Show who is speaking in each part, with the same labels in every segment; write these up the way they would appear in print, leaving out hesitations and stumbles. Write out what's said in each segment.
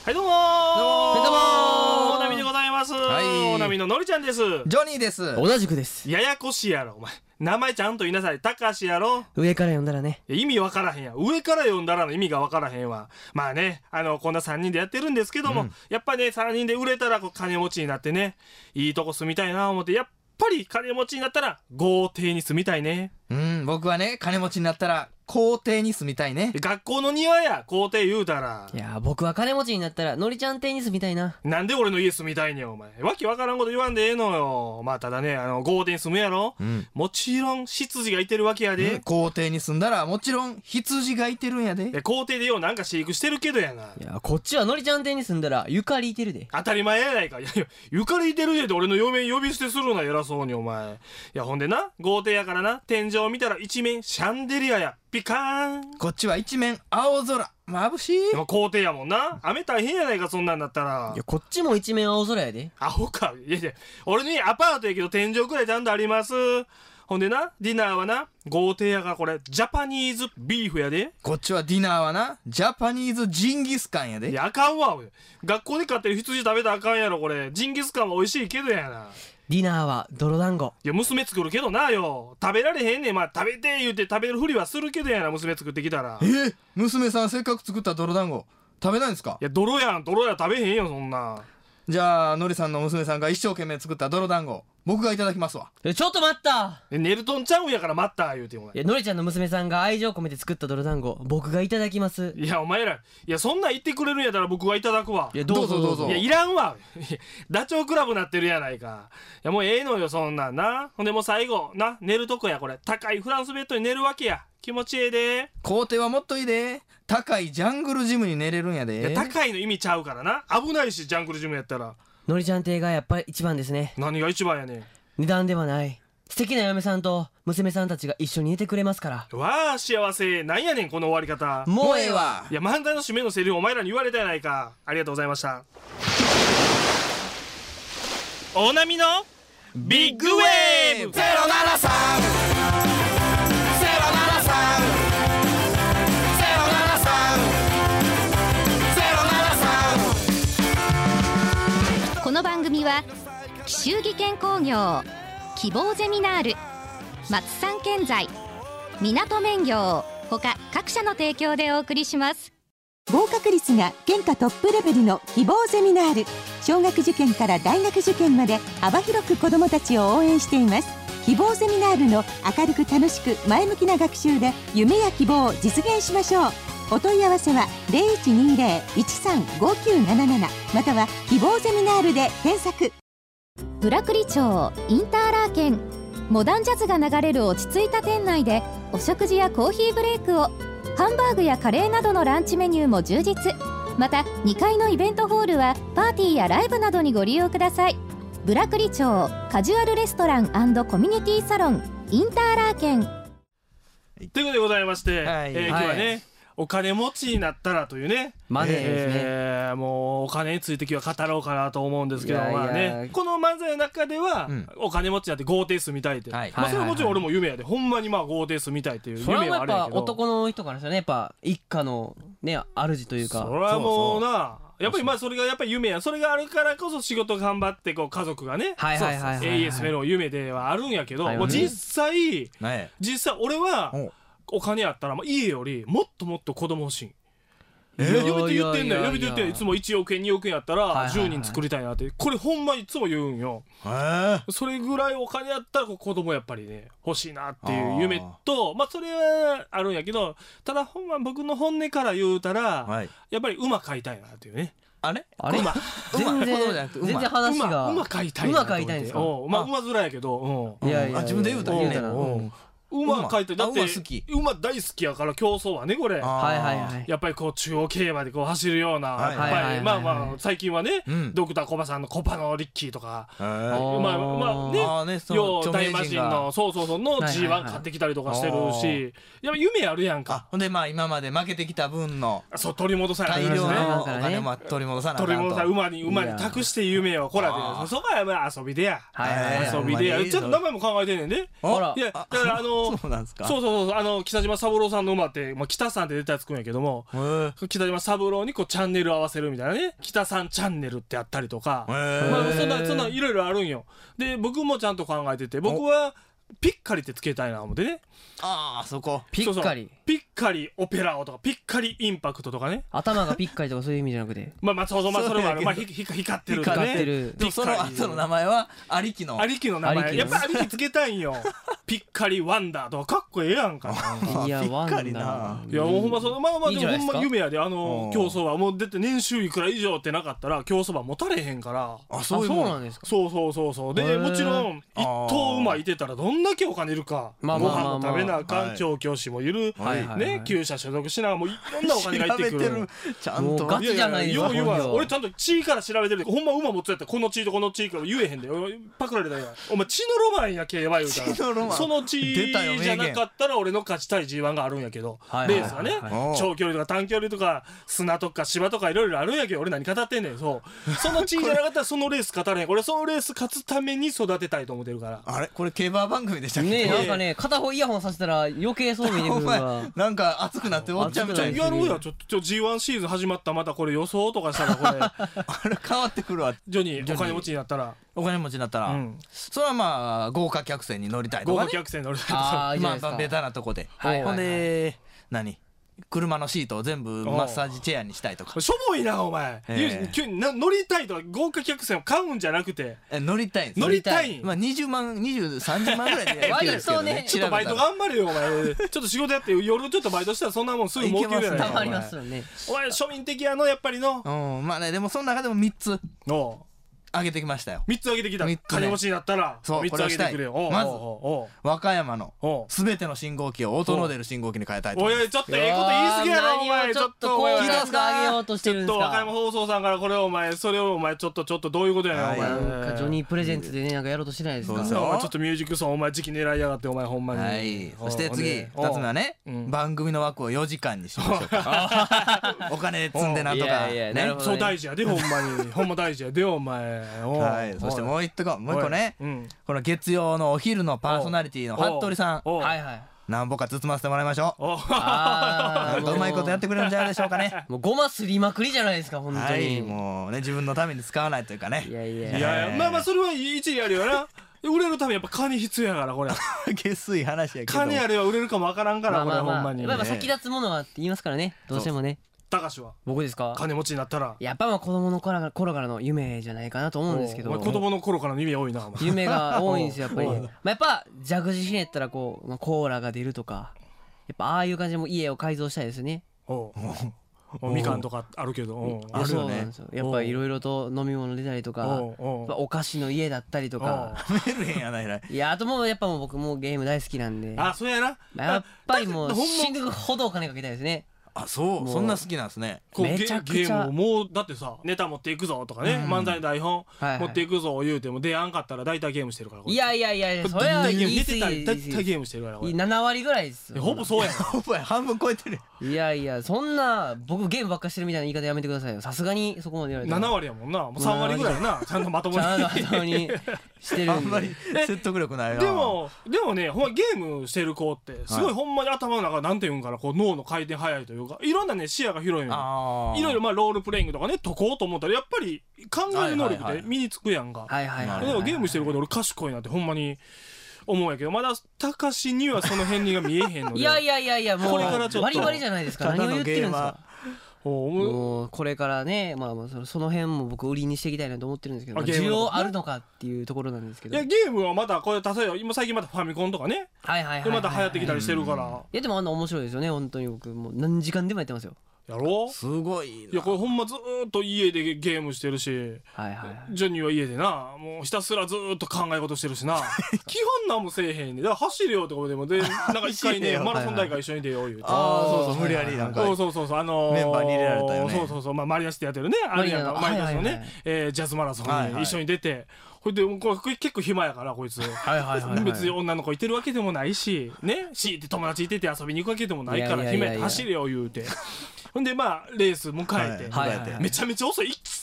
Speaker 1: はいどうも
Speaker 2: はいどうも
Speaker 1: おなみでございます。
Speaker 2: はい
Speaker 1: おなみののりちゃんです。
Speaker 2: ジョニーです。
Speaker 3: 同じくです。
Speaker 1: ややこしいやろお前。名前ちゃんと言いなさい。たかしやろ。
Speaker 3: 上から読んだらね。
Speaker 1: 意味わからへんや。上から読んだらの意味がわからへんわ。まあね、こんな3人でやってるんですけども、やっぱりね、3人で売れたらこう金持ちになってね、いいとこ住みたいな思って、やっぱり金持ちになったら豪邸に住みたいね。
Speaker 2: 僕はね、金持ちになったら校庭に住みたいね。
Speaker 1: 学校の庭や、校庭言うたら。
Speaker 3: いや僕は金持ちになったらのりちゃん邸に住みたいな。
Speaker 1: なんで俺の家住みたいねんお前。わけわからんこと言わんでええのよ。まあただね、豪邸に住むやろ、もちろん執事がいてるわけやで。
Speaker 2: 校庭に住んだらもちろん羊がいてるんやで。
Speaker 1: 校庭でようなんか飼育してるけどやな。
Speaker 3: いやこっちはのりちゃん邸に住んだらゆかりいてるで。
Speaker 1: 当たり前やないか。いやいや、ゆかりいてるで俺の嫁呼び捨てするな、偉そうにお前。いやほんでな、豪邸やからな、天井見たら一面シャンデリアや。ピカーン。
Speaker 2: こっちは一面青空。眩しい。
Speaker 1: でも校庭やもんな。雨大変やないか、そんなんだったら。
Speaker 3: いやこっちも一面青空やで。
Speaker 1: アホか。いやいや、俺にアパートやけど天井くらいちゃんとあります。ほんでな、ディナーはな、豪邸やからこれ、ジャパニーズビーフやで。
Speaker 2: こっちはディナーはな、ジャパニーズジンギスカンやで。
Speaker 1: いや、あかんわ、俺。学校で飼ってる羊食べたらあかんやろ、これ。ジンギスカンは美味しいけどやな。
Speaker 3: ディナーは泥団子。
Speaker 1: いや、娘作るけどなよ。食べられへんねん。まあ、食べて言うて食べるふりはするけどやな、娘作ってきたら。
Speaker 2: 娘さんせっかく作った泥団子、食べないんですか？
Speaker 1: いや、泥やん、泥や食べへんよ、そんな。
Speaker 2: じゃあ、のりさんの娘さんが一生懸命作った泥団子、僕がいただきますわ。
Speaker 3: ちょっと待った。
Speaker 1: ネルトンちゃうんやから待った言うてお前。
Speaker 3: いやのりちゃんの娘さんが愛情込めて作った泥団子僕がいただきます。
Speaker 1: いや、お前ら、いや、そんなん言ってくれるんやったら僕はいただくわ。
Speaker 3: いやどうぞどうぞ。
Speaker 1: いや、いらんわ。ダチョウ倶楽部なってるやないか。いや、もうええのよ、そんなんな。ほんでもう最後、な、寝るとこや、これ。高いフランスベッドに寝るわけや。気持ちええで。
Speaker 2: 校庭はもっといいで。高いジャングルジムに寝れるんやで。
Speaker 1: いや、高いの意味ちゃうからな。危ないし、ジャングルジムやったら。
Speaker 3: のりちゃん邸がやっぱり一番ですね。
Speaker 1: 何が一番やねん。
Speaker 3: 値段ではない。素敵な嫁さんと娘さんたちが一緒に寝てくれますから。
Speaker 1: わあ、幸せ。なんやねん、この終わり方。
Speaker 3: もうええわ。
Speaker 1: いや、漫才の締めのセリフお前らに言われたやないか。ありがとうございました。大波のビッグウェーブ
Speaker 4: 073-073-073この番組は紀州技研工業、希望ゼミナール、松山建材、港麺業他各社の提供でお送りします。
Speaker 5: 合格率が県下トップレベルの希望ゼミナール。小学受験から大学受験まで幅広く子どもたちを応援しています。希望ゼミナールの明るく楽しく前向きな学習で夢や希望を実現しましょう。お問い合わせは 0120-135977 または希望ゼミナールで検索。
Speaker 4: ブラクリ町インターラーケン、モダンジャズが流れる落ち着いた店内でお食事やコーヒーブレイクを。ハンバーグやカレーなどのランチメニューも充実。また2階のイベントホールはパーティーやライブなどにご利用ください。ブラクリ町カジュアルレストラン&コミュニティサロンインターラーケン
Speaker 1: ということでございまして、
Speaker 2: はい
Speaker 1: 今日はね、お金持ちになったらというね、
Speaker 3: マネーですね。
Speaker 1: もうお金について今日は語ろうかなと思うんですけど、
Speaker 3: いやいや
Speaker 1: まあね、この漫才の中では、お金持ちになって豪邸住みたいって、
Speaker 2: はい
Speaker 1: まあそれはもちろん俺も夢やで、ほんまにまあ豪邸住みたいっていう
Speaker 3: それは
Speaker 1: 夢は
Speaker 3: やっぱ
Speaker 1: あるんやけど、
Speaker 3: 男の人からしたらねやっぱ一家のね主というか。
Speaker 1: それはもうな、やっぱりまあそれがやっぱり夢や、それがあるからこそ仕事頑張ってこう家族がね、
Speaker 3: はいはいはいはいはい。
Speaker 1: AS の夢ではあるんやけど、
Speaker 3: はい
Speaker 1: もう実際
Speaker 2: ね
Speaker 1: 俺はお金あったら、まあ、家よりもっともっと子供欲しい。呼びて言ってんねん。呼びて言ってんねん。いつも1億円2億円やったら10人作りたいなって。これほんまいつも言うんよ。それぐらいお金あったら子供やっぱりね欲しいなっていう夢と、まあそれはあるんやけど、ただほんま僕の本音から言うたら、やっぱり馬飼いたいなっていうね。
Speaker 2: あれ
Speaker 1: 馬
Speaker 3: 全然話が
Speaker 1: 馬飼いたいな。
Speaker 3: 馬飼いたいんですか？
Speaker 1: 馬面やけど、
Speaker 3: いやいや
Speaker 2: 自分で言うたら
Speaker 3: ね。
Speaker 1: 馬飼いたい。だって
Speaker 2: 馬好き。
Speaker 1: 馬大好きやから競争はねこれ。
Speaker 3: はいはいはい。
Speaker 1: やっぱりこう中央競馬でこう走るような、やっぱりまあまあ最近はね、ドクターコバさんのコパのリッキーとか、まあね、よう大魔神のそうの G1 買ってきたりとかしてるし、やっぱ夢あるやんか。
Speaker 2: ほんでまあ今まで負けてきた分の
Speaker 1: そう取り戻さない
Speaker 2: 大量のお
Speaker 3: ね
Speaker 2: 金も取り戻さなあかんと。
Speaker 1: 取り戻さ馬に託して夢をこらで、そこはまあ遊びでや。遊びでや。ちょっと名前も考えてんねんで。
Speaker 3: あら
Speaker 1: いやだから
Speaker 2: そうなんですか。
Speaker 1: そうそうそう、北島三郎さんの馬って、まあ、北さんって出たやつくんやけども、北島三郎にこうチャンネル合わせるみたいなね、北さんチャンネルってあったりとか、まあ、そんないろいろあるんよ。で僕もちゃんと考えてて、僕はピッカリってつけたいな思ってね。
Speaker 2: ああ、そこ
Speaker 3: ピッカリ
Speaker 1: そうそうピッカリオペラオとかピッカリインパクトとかね。
Speaker 3: 頭がピッカリとかそういう意味じゃなくて
Speaker 1: まあそうそう、まあそれもある。まあ光ってるとか
Speaker 3: 光って
Speaker 1: ね。
Speaker 3: る。
Speaker 2: でもその後の名前はありきの。
Speaker 1: ありきの名前。やっぱりありきつけたいんよ。ピッカリワンダーとかかっこええやんか。
Speaker 3: いや
Speaker 2: ピッカリ
Speaker 3: ワンダ
Speaker 2: な。
Speaker 1: いやもうほんまそのまあまあでもほん
Speaker 3: いいじゃないですか
Speaker 1: ま夢やで、競走馬もう出て年収いくら以上ってなかったら競走馬持たれへんから。
Speaker 2: あ、
Speaker 3: あ、
Speaker 2: そういうもん。
Speaker 3: そうなんですか。
Speaker 1: そうそうそうそう。で
Speaker 3: へー
Speaker 1: もちろん一頭馬いてたらどんだけお金いるか。
Speaker 3: まあ
Speaker 1: ご
Speaker 3: まあまあまあ
Speaker 1: 飯も食べなあかん、
Speaker 2: はい
Speaker 1: 調教師もいる、
Speaker 3: はいはいはい
Speaker 1: ね、厩舎所属しながらもういろんなお金が入ってくる。
Speaker 2: 調べてる。ちゃんと。
Speaker 3: もうガチじゃないですか
Speaker 1: よう言うわ
Speaker 3: 本業
Speaker 1: 俺ちゃんと血から調べてるで、ほんま馬持つやったらこの血とこの血から言えへんで、パクられたよ。お前血のロマンやけやばい言うたら、
Speaker 2: 血のロマン
Speaker 1: その血
Speaker 2: 出たよ名言
Speaker 1: じゃなかったら俺の勝ちたい G1 があるんやけど、
Speaker 3: はい
Speaker 1: レースがね、
Speaker 2: はい
Speaker 1: 長距離とか短距離とか砂とか芝とかいろいろあるんやけど、俺何語ってんねん。その血じゃなかったらそのレース勝たれへん。俺そのレース勝つために育てたいと思ってるから。
Speaker 2: あれこれ競馬番組でしたっけ。
Speaker 3: ねえ、なんかね、片方イヤホンさせたら余計そう見えてく
Speaker 2: お前
Speaker 3: るわ。
Speaker 2: なんか熱くなっておっちゃうみたい
Speaker 3: 熱くな
Speaker 2: な。
Speaker 1: やろうや、ちょっと G1 シーズン始まったらまたこれ予想とかしたらこれ
Speaker 2: あれ変わってくるわ。
Speaker 1: ジョニーお金持ちになったら、
Speaker 2: お金持ちになったら、
Speaker 1: うん
Speaker 2: それはまあ豪華客船に乗りたいとかね。
Speaker 1: 豪華客船乗りたいと
Speaker 3: あ
Speaker 1: か。
Speaker 3: あ、いいじゃないですか。
Speaker 2: まあベタなとこで。
Speaker 3: はいはいはい
Speaker 2: ほんで何？車のシートを全部マッサージチェアにしたいとか。
Speaker 1: しょぼいなお前、急に乗りたいとか豪華客船を買うんじゃなくて
Speaker 2: 乗りたいんです。
Speaker 1: 乗りたいん、
Speaker 2: まあ20万20、30万ぐらいでやってるんですけどね。
Speaker 3: 割とね
Speaker 1: ちょっとバイト頑張れよお前ちょっと仕事やって夜ちょっとバイトしたらそんなもんすぐ儲けるやないか
Speaker 3: たまりますよね。
Speaker 1: お前庶民的やのやっぱりの
Speaker 2: うん、まあね、でもその中でも3つ
Speaker 1: おう
Speaker 2: 上げてきましたよ。
Speaker 1: 3つ上げてきた、
Speaker 2: 三つね
Speaker 1: 金持ちになったら
Speaker 2: そう
Speaker 1: 3つ上げてくれよ。おう
Speaker 2: これをしたいまず
Speaker 1: おう
Speaker 2: 和歌山の
Speaker 1: おう
Speaker 2: 全ての信号機を音の出る信号機に変えたいと
Speaker 1: お
Speaker 2: 思います。
Speaker 1: いちょっとええこと言い過ぎやろお
Speaker 3: 何
Speaker 1: 前
Speaker 3: をちょっとこう
Speaker 1: お前
Speaker 3: いうのが上げようとしてるんです
Speaker 1: ちょっと和歌山
Speaker 3: か。
Speaker 1: 放送さんからこれをお前それをお前ちょっとどういうことやねんお前、
Speaker 2: はい
Speaker 3: なんかジョニープレゼンツでね、なんかやろうとしてないですか。
Speaker 2: そうですよ
Speaker 1: お前ちょっとミュージックソンお前時期狙いやがってお前ほんまに。
Speaker 2: はい。そして次、
Speaker 1: おう
Speaker 2: 2つ目はね、
Speaker 1: うん
Speaker 2: 番組の枠を4時間にしましょうか。お金積んでなんとか。
Speaker 3: いやいやなるほど
Speaker 1: そう大事やでほんまにほんま大事やでお前。
Speaker 2: はい。そしてもう一個ね、
Speaker 1: うん
Speaker 2: この月曜のお昼のパーソナリティの服部さん、
Speaker 1: おう
Speaker 3: はいはい。
Speaker 2: 何ぼか包ませてもらいましょう。
Speaker 1: おう
Speaker 3: あ
Speaker 2: なんかうまいことやってくれるんじゃないでしょうかね。
Speaker 3: もうごますりまくりじゃないですか、本当
Speaker 2: はい。
Speaker 3: に。
Speaker 2: もうね、自分のために使わないというかね
Speaker 3: い。やい
Speaker 1: い
Speaker 3: や。
Speaker 1: やいやまあまあそれは一理あるよな。売れるためにやっぱ金必要やからこれ
Speaker 2: 下水話やけど。
Speaker 1: 金あれば売れるかもわからんからこれほんまに。
Speaker 3: まあまあ先立つものはって言いますからね、どうしてもね。
Speaker 1: 高橋は
Speaker 3: 僕ですか。
Speaker 1: 金持ちになったら
Speaker 3: やっぱまあ子供の頃からの夢じゃないかなと思うんですけど。
Speaker 1: お前子供の頃からの夢多いなお前。
Speaker 3: 夢が多いんですよやっぱり。
Speaker 1: おう
Speaker 3: まあやっぱ蛇口ひねったらこう、まあ、コーラが出るとか、やっぱああいう感じでもう家を改造したいですね。
Speaker 1: おうおうみかんとかあるけどおう
Speaker 2: あるよね
Speaker 3: そうなんですよ。やっぱいろいろと飲み物出たりとか、
Speaker 1: おうおう
Speaker 3: やっぱお菓子の家だったりとか。
Speaker 2: メルヘンやないない。
Speaker 3: いやあともうやっぱもう僕もうゲーム大好きなんで、
Speaker 1: あそうやな。
Speaker 3: やっぱりもう
Speaker 1: ほんま
Speaker 3: 死ぬほどお金かけたいですね。
Speaker 2: あ、そう。
Speaker 3: もう
Speaker 2: そんな好きなんですね。
Speaker 1: こう
Speaker 3: めちゃくちゃ
Speaker 1: ゲームをもうだってさネタ持っていくぞとかね、漫才の台本
Speaker 3: はいはい
Speaker 1: 持っていくぞ言うても出やんかったら大体ゲームしてるからこれ
Speaker 3: いやいやいやいや、
Speaker 1: これ
Speaker 3: それは
Speaker 1: 大体ゲーム寝
Speaker 3: 言い過ぎ
Speaker 1: てたり大
Speaker 3: です
Speaker 1: 体ゲームしてるからこれ
Speaker 3: 7割ぐらいですよ。
Speaker 1: ほぼそうやん
Speaker 2: ほぼ半分超えてる。
Speaker 3: いやいや、そんな僕ゲームばっかしてるみたいな言い方やめてくださいよ。さすがにそこまで言われたら
Speaker 1: 7割やもんなもう3割ぐらいなちゃんとまとも
Speaker 3: ちゃんと
Speaker 1: に
Speaker 3: 頭にしてるんで。
Speaker 2: あんまり説得力ないな。
Speaker 1: でもねほんまゲームしてる子ってすご
Speaker 2: はい
Speaker 1: いほんまに頭の中なんていうんかなこう脳の回転早いというかいろんなね視野が広いのよ
Speaker 2: あー
Speaker 1: いろいろまあロールプレイングとかね解こうと思ったらやっぱり考える能力
Speaker 2: はいはいはい
Speaker 1: って身につくやんか
Speaker 3: はいはいはい
Speaker 1: だからゲームしてる子で俺賢いなってほんまに思うんやけどまだ高志にはその辺が見えへんので
Speaker 3: いやいやいやいや、もう
Speaker 1: これからちょっと
Speaker 3: バリバリじゃないですか。何を言ってるんですか。
Speaker 1: おう
Speaker 3: もうこれからね、まあまあその辺も僕売りにしていきたいなと思ってるんですけど、まあ需
Speaker 1: あゲームの
Speaker 3: 要あるのかっていうところなんですけど。
Speaker 1: いやゲームはまたこれ例えば今最近またファミコンとかね
Speaker 3: はいはいはいはい。
Speaker 1: でまた流行ってきたりしてるから
Speaker 3: いやでも面白いですよね、本当に僕もう何時間でもやってますよ。
Speaker 1: やろう
Speaker 2: すごいな。
Speaker 1: いやこれほんまずーっと家でゲームしてるし
Speaker 3: はいはいはい。
Speaker 1: ジョニーは家でなもうひたすらずーっと考え事してるしな基本なんもせえへんねんだから走れよってことでもでなんか一回
Speaker 2: 走れよ
Speaker 1: ねマラソン大会一緒に出よう言うて
Speaker 2: ああ、そうそう、無理やりなんか。
Speaker 1: そうそうそうそう
Speaker 2: メンバーに入れられたよね
Speaker 1: そうそうそうまあマリアシティやってるねあれやんかマ
Speaker 3: マリア
Speaker 1: リアシのね
Speaker 3: はいはいはい
Speaker 1: ジャズマラソ
Speaker 2: はいはい
Speaker 1: ンに一緒に出てほいでこれ結構暇やからこいつ
Speaker 3: はいはいはいはい。
Speaker 1: 別に女の子いてるわけでもないしねしいて友達いてて遊びに行くわけでもないから
Speaker 3: いやいやいやいや
Speaker 1: 暇やって走れよ言うてほんでまあレース迎えて
Speaker 2: はい
Speaker 3: はいはい
Speaker 1: めちゃめちゃ遅い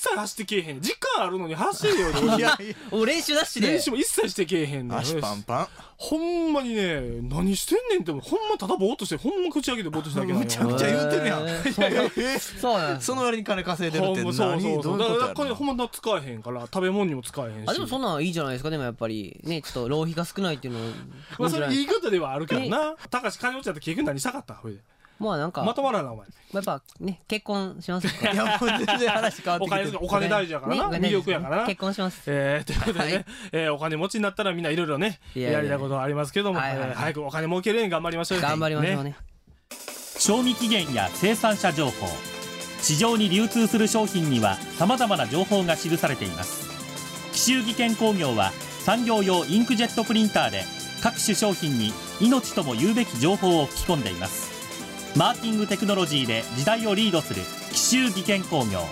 Speaker 1: 切走ってけえへん。時間あるのに走るよね。
Speaker 2: いや
Speaker 3: お練習なしで
Speaker 1: 練習も一切してけえへんねん。
Speaker 2: 足パンパン。
Speaker 1: ほんまにね、何してんねんって、ほんまただぼーっとして、ほんま口開けてぼーっとしただけなんよ。
Speaker 2: むちゃくちゃ言うてるやん。
Speaker 3: そうなんです
Speaker 2: その割に金稼いでるって
Speaker 1: ほんま
Speaker 2: 何
Speaker 1: そうそうそう。
Speaker 2: どういうことや
Speaker 1: だからこれ
Speaker 2: ろ
Speaker 1: ほんま使えへんから、食べ物にも使えへんし。
Speaker 3: あでもそんなんいいじゃないですか。でもやっぱりねちょっと浪費が少ないっていうのはいい
Speaker 1: まあ
Speaker 3: んじゃない
Speaker 1: それいいことではあるけどな。高橋金持ちだって結局何したかったほいで。
Speaker 3: まあなんか
Speaker 1: まとまらなお前。
Speaker 3: やっぱね結婚しますか
Speaker 2: いやもう全然話変わってきてる。
Speaker 1: お金大事やからな。魅力やからな。
Speaker 3: 結婚します。
Speaker 1: ということでね、お金持ちになったらみんないろいろね、
Speaker 3: いやいや
Speaker 1: やりたいことはありますけども、
Speaker 3: はいはいはい
Speaker 1: 早くお金儲けるように頑張りましょうよ。
Speaker 3: 頑張りましょうね。
Speaker 6: 賞味期限や生産者情報、市場に流通する商品にはさまざまな情報が記されています。紀州技研工業は産業用インクジェットプリンターで各種商品に命とも言うべき情報を吹き込んでいます。マーキングテクノロジーで時代をリードする紀州技研工業。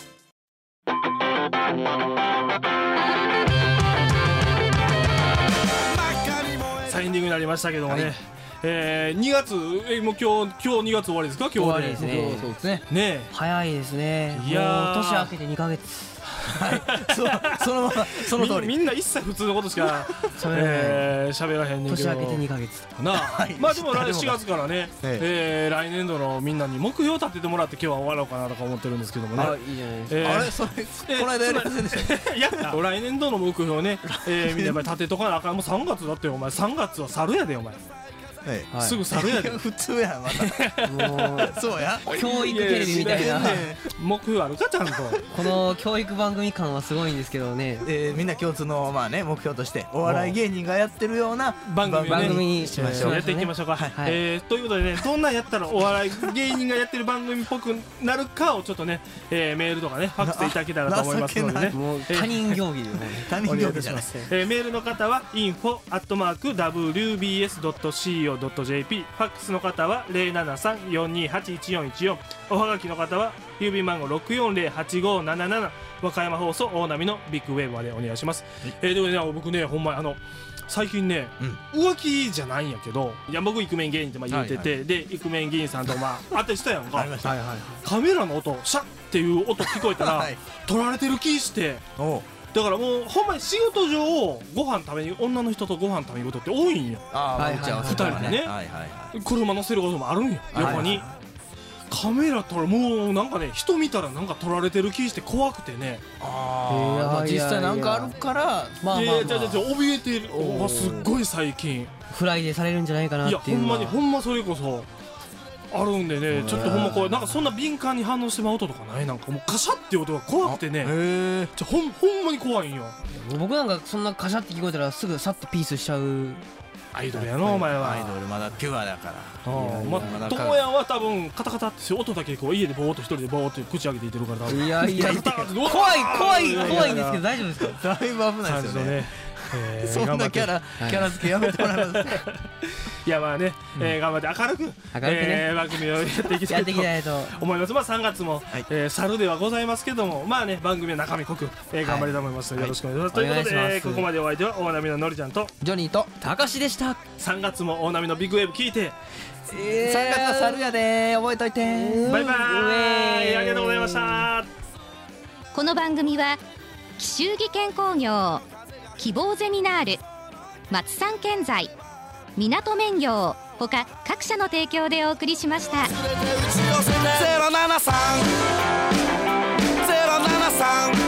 Speaker 1: さあエンディングになりましたけどもね、2月もう今日2月終わりですか？今日
Speaker 3: 終わりですね。
Speaker 2: そうですね。
Speaker 1: ねえ
Speaker 3: 早いですね。
Speaker 1: いやー
Speaker 3: もう年明けて2ヶ月。
Speaker 2: そのままその通り。
Speaker 1: みんな一切普通のことしか喋らへんねんけど
Speaker 3: 年明けて2ヶ月。
Speaker 1: なあ、まあでも
Speaker 2: 誰も
Speaker 1: 4月からね、来年度のみんなに目標を立ててもらって今日は終わろうかなとか思ってるんですけどもね。
Speaker 3: あいいじゃないです
Speaker 2: あれそれこの間やりませんでした。
Speaker 1: やった来年度の目標をね、みんなやっぱり立てとかなあかん。もう3月だってよお前。3月は猿やでお前。
Speaker 3: はい
Speaker 1: すぐ猿やで。
Speaker 2: 普通やんまた。
Speaker 3: もう
Speaker 2: そうや。
Speaker 3: 教育テレビみたいな。
Speaker 1: 目標あるかちゃんと。
Speaker 3: この教育番組感はすごいんですけどね。
Speaker 2: みんな共通のまあね目標としてお笑い芸人がやってるような
Speaker 1: 番組をね
Speaker 3: 番組に
Speaker 2: しましょう。
Speaker 1: やっていきましょうか。
Speaker 3: はい
Speaker 1: ということでね、どんなんやったらお笑い芸人がやってる番組っぽくなるかをちょっとね、メールとかねファックスでいただけたらと思いますのでね。
Speaker 3: もう他人行儀でもね。
Speaker 2: 他人行儀じゃない。
Speaker 1: メールの方は info@wbs.co.jp、 ファックスの方は 073-428-1414、 おはがきの方は郵便番号 640-8577、 和歌山放送大波のビッグウェーブまでお願いします。ということでね、僕ねほんま最近ね、浮気じゃないんやけど、いや僕イクメン芸人ってまあ言うてて、でイクメン芸人さんとまあ当てしたやんか。カメラの音シャッっていう音聞こえたら撮られてる気して、だからもうほんまに仕事上ご飯食べに女の人とご飯食べに行くことって多いんよ。
Speaker 2: 2
Speaker 1: 人でね車乗せることもあるんよ横に。カメラ撮る、もうなんかね人見たらなんか撮られてる気して怖くてね。
Speaker 2: 実際なんかあるから
Speaker 1: いやじゃ怯えてる。すっごい最近
Speaker 3: フライデーされるんじゃないかなっていう。
Speaker 1: いやほんまそれこそあるんでね、ちょっとほんまこうなんかそんな敏感に反応してまう音とかない。なんかもうカシャっていう音が怖くてね、ほんまに怖いんよ。
Speaker 3: 僕なんかそんなカシャって聞こえたらすぐさってピースしちゃう。
Speaker 1: アイドルやのお前は。
Speaker 2: アイドルまだピュアだから。
Speaker 1: まあともやんは多分カタカタって音だけこう家でボーっと一人でボーって口開けていってるから多分。
Speaker 3: いや怖いんですけど大丈夫ですか？
Speaker 2: だいぶ危ないですよね。そんなキャラ付けやめてもらいます。
Speaker 1: いやまあね、頑張って明るく番組をやっていきたいと思います。まあ3月も猿ではございますけども、まあね番組は中身濃く頑張りたいと思いますのでよろしくお願いします。ということでここまでお相手は大波ののりちゃんと
Speaker 2: ジョニーと
Speaker 3: たかしでした。
Speaker 1: 3月も大波のビッグウェーブ聞いて、
Speaker 2: 3月は猿やで覚えといて。
Speaker 1: バイバーイ。ありがとうございました。
Speaker 4: この番組は紀州技研工業、希望ゼミナール、松山建材、港麺業ほか各社の提供でお送りしました。
Speaker 7: 073